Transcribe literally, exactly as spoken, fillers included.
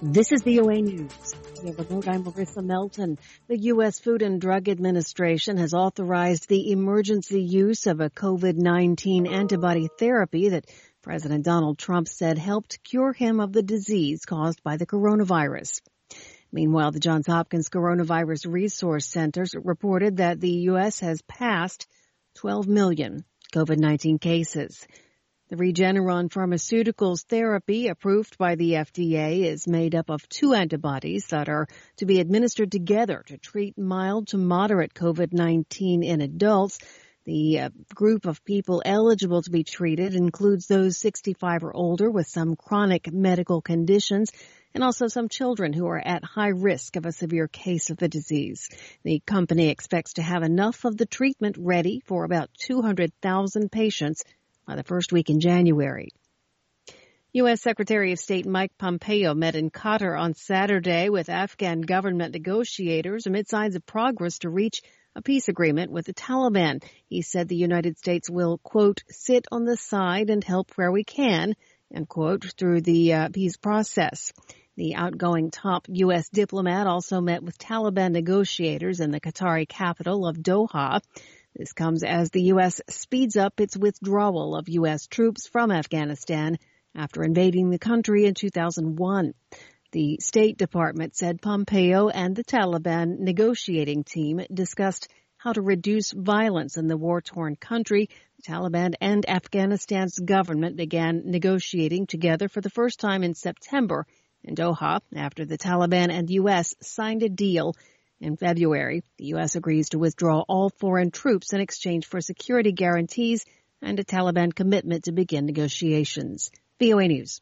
This is V O A News. I'm Marissa Melton. The U S Food and Drug Administration has authorized the emergency use of a COVID nineteen antibody therapy that President Donald Trump said helped cure him of the disease caused by the coronavirus. Meanwhile, the Johns Hopkins Coronavirus Resource Centers reported that the U S has passed twelve million COVID nineteen cases. The Regeneron Pharmaceuticals therapy approved by the F D A is made up of two antibodies that are to be administered together to treat mild to moderate COVID nineteen in adults. The uh, group of people eligible to be treated includes those sixty-five or older with some chronic medical conditions and also some children who are at high risk of a severe case of the disease. The company expects to have enough of the treatment ready for about two hundred thousand patients by the first week in January. U S. Secretary of State Mike Pompeo met in Qatar on Saturday with Afghan government negotiators amid signs of progress to reach a peace agreement with the Taliban. He said the United States will, quote, sit on the side and help where we can, end quote, through the uh, peace process. The outgoing top U S diplomat also met with Taliban negotiators in the Qatari capital of Doha. This comes as the U S speeds up its withdrawal of U S troops from Afghanistan after invading the country in two thousand one. The State Department said Pompeo and the Taliban negotiating team discussed how to reduce violence in the war-torn country. The Taliban and Afghanistan's government began negotiating together for the first time in September in Doha after the Taliban and U S signed a deal. In February, the U S agrees to withdraw all foreign troops in exchange for security guarantees and a Taliban commitment to begin negotiations. V O A News.